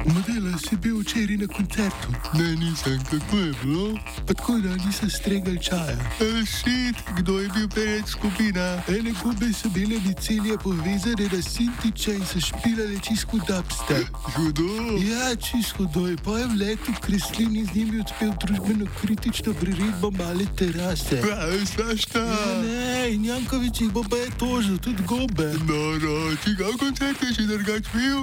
Modela si bil včeraj na koncertu. Ne, nisem, kako je bilo? Pa tako da nisem stregal čaja. Šit, kdo je bil pred skupina? Ene gube so bile micelje povezane na Sintiča in so špilale čisto dubstep. Hudo? Ja, čisto hudo. Pa je v letu Kreslin in z njimi odpel družbeno kritično priredbo Male terase. Znaš ta? Ja, ne, in Jankovič jih bo pa je tožil, tudi gobe. No, čigav koncert je še drugač bil?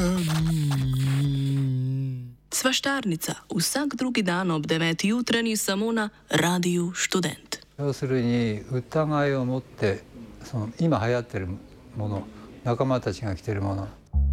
Svaštarnica vsak drugi dan ob 9. jutranji samo na Radiu Študent. 要するに疑いを持って今流行ってるもの、仲間たちが着てるもの。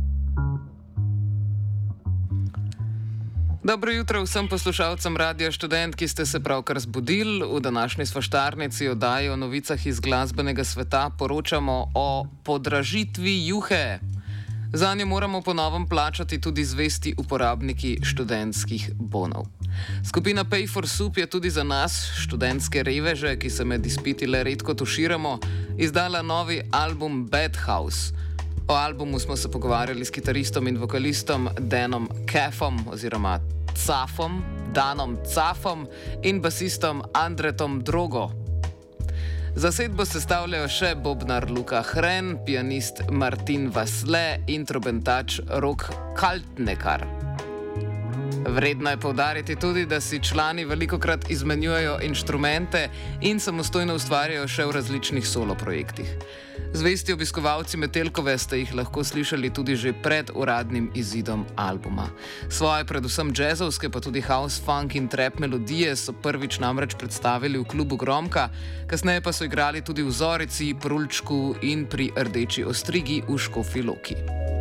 Dobro jutro vsem poslušalcem Radia Študent, ki ste se pravkar zbudili. V današnji svaštarnici oddaji o novicah iz glasbenega sveta poročamo o podražitvi juhe. Zanje moramo po novem plačati tudi zvesti uporabniki študentskih bonov. Skupina Pay for Soup je tudi za nas, študentske reveže, ki se med izpiti le redko tuširamo, izdala novi album Bad House. O albumu smo se pogovarjali s kitaristom in vokalistom Danom Cafom oziroma Cafom, Danom Cafom in basistom Andretom Drogo. Zasedbo sestavljajo še bobnar Luka Hren, pianist Martin Vasle in trobentač Rok Kaltnekar. Vredno je poudariti tudi, da si člani velikokrat izmenjujejo inštrumente in samostojno ustvarjajo še v različnih solo projektih. Zvesti obiskovalci Metelkove ste jih lahko slišali tudi že pred uradnim izidom albuma. Svoje predvsem jazzovske, pa tudi house, funk in trap melodije so prvič namreč predstavili v klubu Gromka, kasneje pa so igrali tudi v Zorici, Prulčku in pri Rdeči ostrigi v Škofji Loki.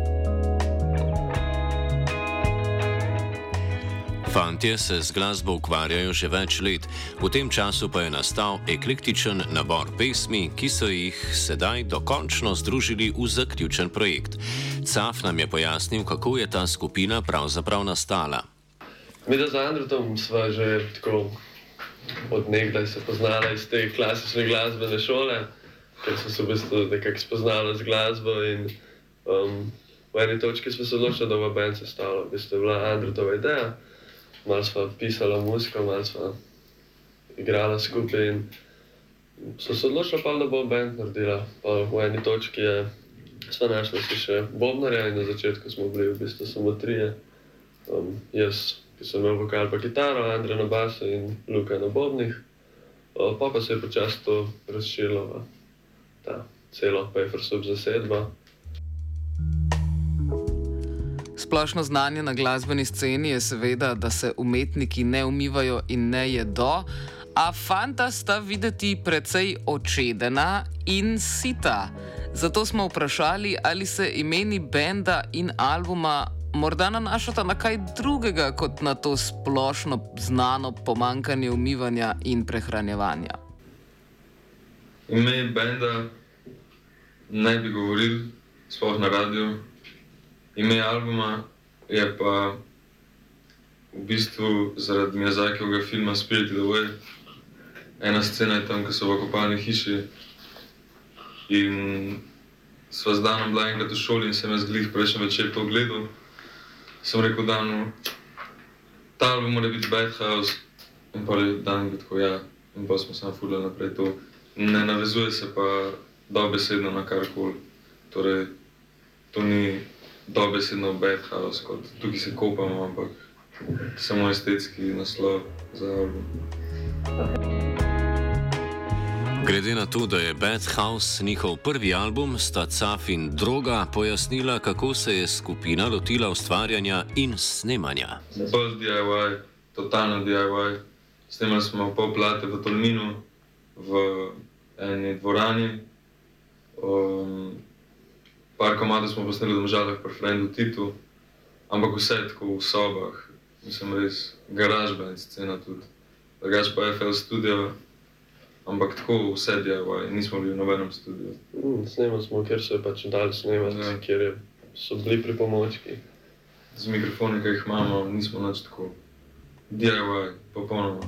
Fantje se z glasbo ukvarjajo že več let, v tem času pa je nastal eklektičen nabor pesmi, ki so jih sedaj dokončno združili v zaključen projekt. Caf nam je pojasnil, kako je ta skupina pravzaprav nastala. Mi z Andretom sva že tako od nekdaj se poznala iz te klasične glasbene šole, ker smo se v bistvu nekako spoznala z glasbo in v eni točki smo se odločili, da bo band sestavljala. V bistvu je bila Andretova ideja. Malo sva pisala muziko, malo sva igrala skupaj in so se odločila pa, da bo band naredila. Pa v eni točki sva našla si še bobnarja in na začetku smo bili v bistvu samo trije. Jaz, ki sem imel vokal pa kitaro, Andre na basu in Luka na bobnih. Pa se je počasi to razširilo v ta celo Pay for Soup zasedba. Splošno znanje na glasbeni sceni je seveda, da se umetniki ne umivajo in ne jedo, a fanta sta videti precej očedena in sita. Zato smo vprašali, ali se imeni benda in albuma morda nanašata na kaj drugega kot na to splošno znano pomanjkanje umivanja in prehranjevanja. Ime benda ne bi govoril, sploh na radiju. Ime albuma je pa v bistvu zaradi Miyazakijevega filma Spirited Away. Ena scena je tam, ko so v kopalni hiši in sva z Danom bila enkrat v šoli in sem jaz glih prejšnji večer to gledal. Sem rekel Danu, ta album mora biti Bad House in pa je Dan tako ja in pa smo samo furali naprej to. Ne navezuje se pa dobesedno na karkoli, torej to ni dobesedno Bad House, kot tukaj se kopamo, ampak samo estetski naslov za album. Glede na to, da je Bad House njihov prvi album, sta Caf in Droga pojasnila, kako se je skupina lotila ustvarjanja in snemanja. Bolj DIY, totalno DIY. Snemali smo pol plate v Tolminu, v eni dvorani. Par komadov smo posneli v Domžalah pri frendu Titu, ampak vse tako v sobah. Mislim, res garage band scena tudi. Drugač pa FL Studio, ampak tako vse DIY, nismo bili v nobenem studiu. Snemali smo, kjer so je pač dali snemati, ja. Kjer so bili pripomočki. Z mikrofoni, ki jih imamo, nismo nič tako. DIY, popolnoma.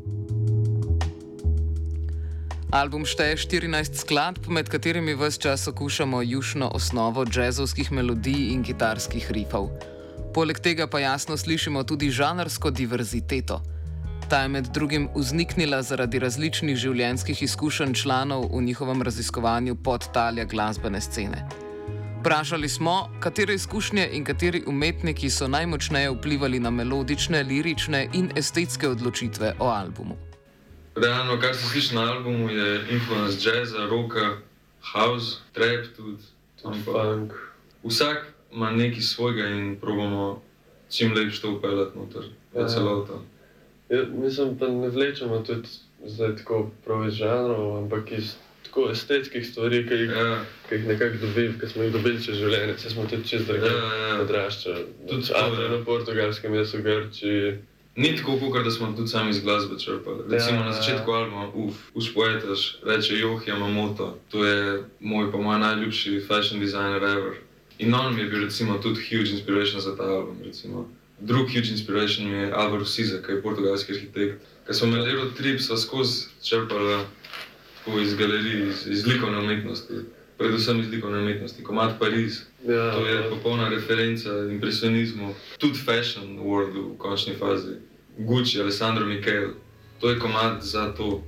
Album šteje 14 skladb, med katerimi ves čas okušamo jušno osnovo džezovskih melodij in kitarskih rifov. Poleg tega pa jasno slišimo tudi žanrsko diverziteto. Ta je med drugim vzniknila zaradi različnih življenjskih izkušenj članov v njihovem raziskovanju podtalja glasbene scene. Vprašali smo, katere izkušnje in kateri umetniki so najmočneje vplivali na melodične, lirične in estetske odločitve o albumu. Realno, kar se sliši na albumu, je influence jazza, rocka, house, trap tudi funk. Vsak ima nekaj svojega in probamo čim lepše to upeljati noter, v celoto. Ja, mislim, pa ne vlečemo tudi zdaj tako prav iz žanrov, ampak iz tako estetskih stvari, ki jih nekako dobili, ki smo jih dobili čez življenje. Se smo tudi čez druge odraščali. Tudi avtor na Portugalskem, jaz v Grčiji. Ni tako, kot da smo tudi sami iz glasbe črpali. Recimo na začetku albuma, Už poetaš, reče Johi Yamamoto. To je moj najljubši fashion designer ever. In on mi je bil recimo tudi huge inspiration za ta album. Recimo. Drug huge inspiration mi je Álvaro Siza, ki je portugalski arhitekt. Ko smo imeli Eurotrip, sva skozi črpala iz galerij, iz likovne umetnosti. Predvsem iz likovne umetnosti. Komad Pariz. To je popolna referenca impresionizmu. Tudi fashion worldu v končni fazi. Gucci, Alessandro Michele. To je komad za to.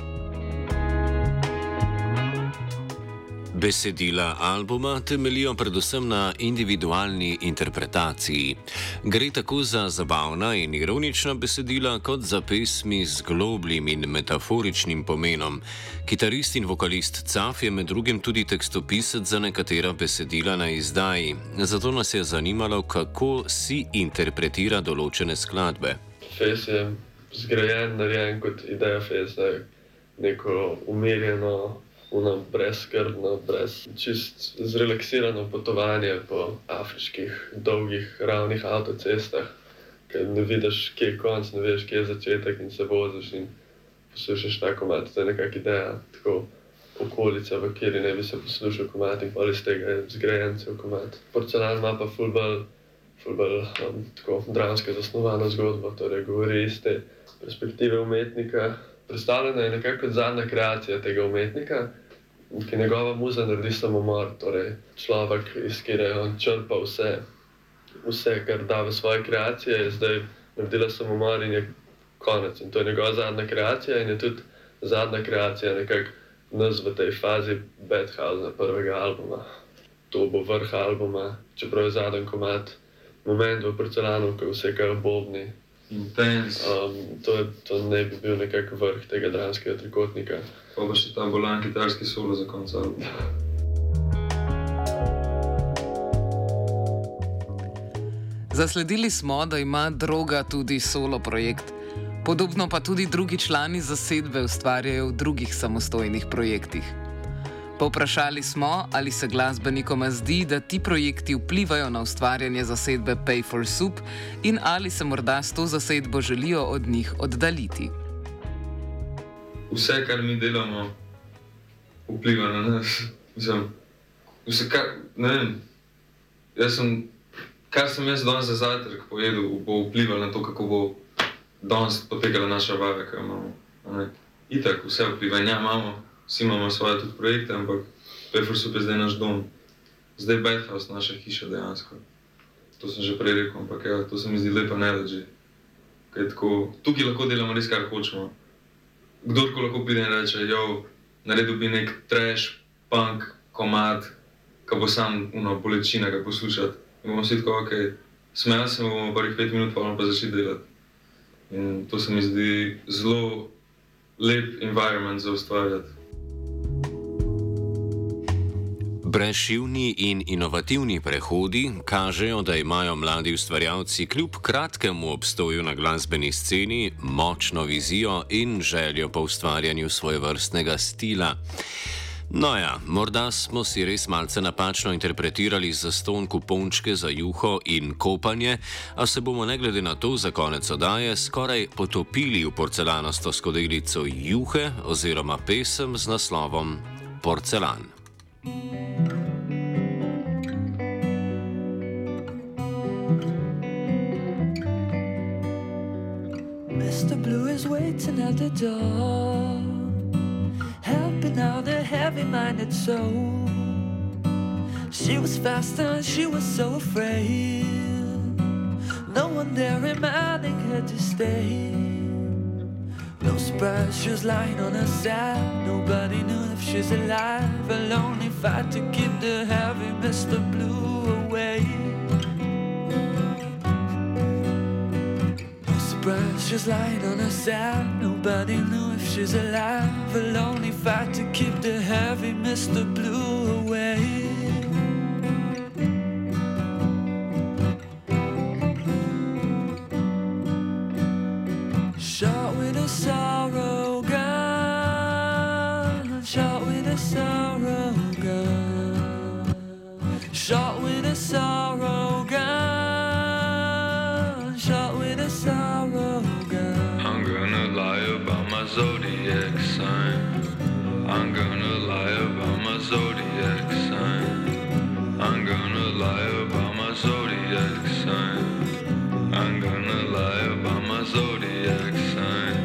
Besedila albuma temeljijo predvsem na individualni interpretaciji. Gre tako za zabavna in ironična besedila, kot za pesmi z globljim in metaforičnim pomenom. Kitarist in vokalist Caf je med drugim tudi tekstopisec za nekatera besedila na izdaji. Zato nas je zanimalo, kako si interpretira določene skladbe. Fez je zgrajen, narejen kot ideja Feza, neko umirjeno, brezskrbno, čist zrelaksirano potovanje po afriških, dolgih, ravnih avtocestah, ker ne vidiš, kje je konc, ne veš, kje je začetek in se voziš in poslušaš ta komad. To je nekak ideja, tako okolica, v kateri ne bi se poslušal komad in potem iz tega je zgrajen cel komad. Porcelan ima pa ful bolj tako dramsko zasnovano zgodbo, torej govori iz te perspektive umetnika. Predstavljena je nekako kot zadnja kreacija tega umetnika, ki njegova muza naredi samomor, torej človek, iz kjer on črpa vse, kar da v svoje kreacije, je zdaj naredila samomor in je konec. In to je njegova zadnja kreacija in je tudi zadnja kreacija nekako nas v tej fazi Badhouse prvega albuma. To bo vrh albuma, čeprav je zadnji komad, moment v Porcelanu, ko vse kar bobni. Intense. To ne bi bil nekak vrh tega dramskega trikotnika. Pa še ta bolan kitarski solo za konec albuma. Zasledili smo, da ima Droga tudi solo projekt. Podobno pa tudi drugi člani zasedbe ustvarjajo v drugih samostojnih projektih. Povprašali smo, ali se glasbenikoma zdi, da ti projekti vplivajo na ustvarjanje zasedbe Pay for Soup in ali se morda s to zasedbo želijo od njih oddaljiti. Vse, kar mi delamo, vpliva na nas. Mislim, ne vem, kar sem jaz danes za zajtrk pojedel, bo vplival na to, kako bo danes potekala naša vaja, ki jo imamo. Itak, vse vpliva. Ja, vsi imamo svoje tudi projekte, ampak Pay for Soup je zdaj naš dom. Zdaj Badhouse, naša hiša dejansko. To sem že prej rekel, ampak ja, to se mi zdi lepa analogy. Tukaj lahko delamo res, kar hočemo. Kdorko lahko pride in reče, naredil bi nek trash, punk, komad, ki bo sam bolečina ga poslušati. In bomo vsi tako, smejali se bomo prvih 5 minut, pa bomo pa začeli delati. In to se mi zdi zelo lep environment za ustvarjati. Brezšivni in inovativni prehodi kažejo, da imajo mladi ustvarjalci kljub kratkemu obstoju na glasbeni sceni močno vizijo in željo po ustvarjanju svojevrstnega stila. No ja, morda smo si res malce napačno interpretirali zastonj kupončke za juho in kopanje, a se bomo ne glede na to za konec oddaje skoraj potopili v porcelanasto skodelico juhe oziroma pesem z naslovom Porcelan. Mr. Blue is waiting at the door, helping out a heavy-minded soul. She was fast and she was so afraid. someone there reminding her to stay. No surprise, she was lying on her side. Nobody knew if she's alive. A lonely fight to keep the heavy Mr. Blue away. No surprise, she's lying on her side. Nobody knew if she's alive. A lonely fight to keep the heavy Mr. Blue away. Shot with a sorrow gun, shot with a sorrow gun, shot with a sorrow gun, shot with a sorrow gun. I'm gonna lie about my zodiac sign. I'm gonna lie about my zodiac sign. I'm gonna lie about my zodiac sign. I'm gonna lie about my zodiac sign.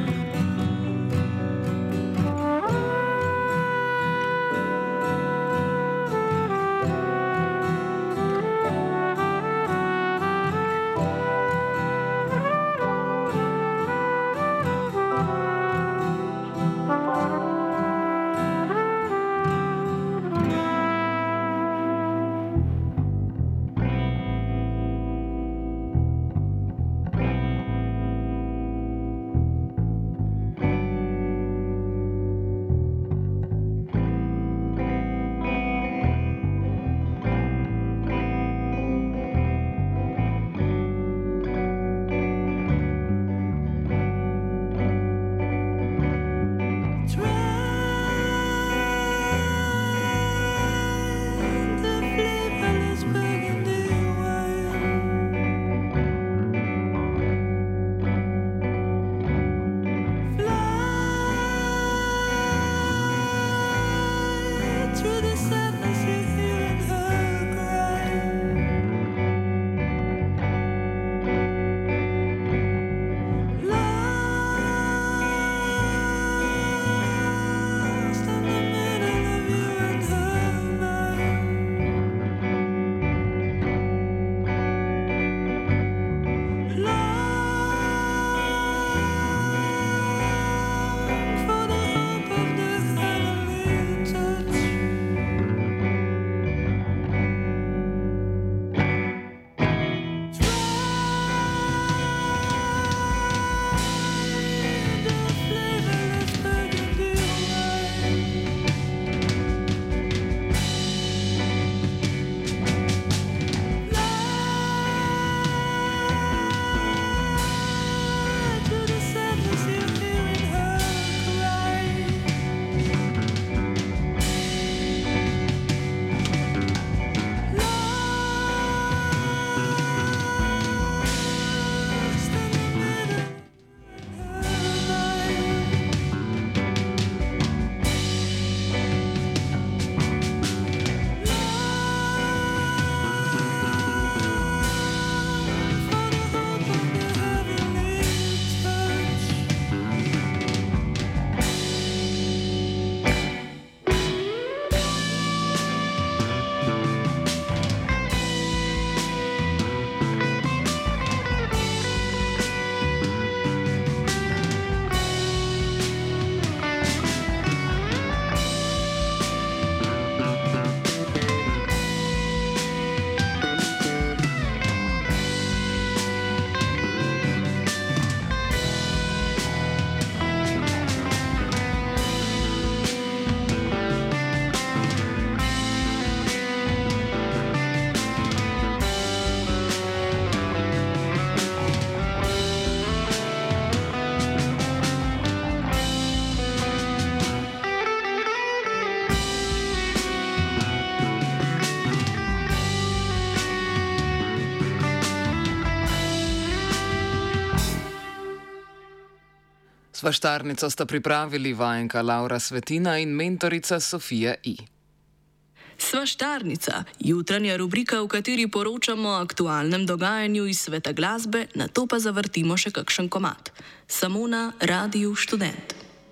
Svaštarnico sta pripravili vajenka Laura Svetina in mentorica Sofija I. Svaštarnica, jutranja rubrika, v kateri poročamo o aktualnem dogajanju iz sveta glasbe, nato pa zavrtimo še kakšen komad. Samo na Radiu Študent.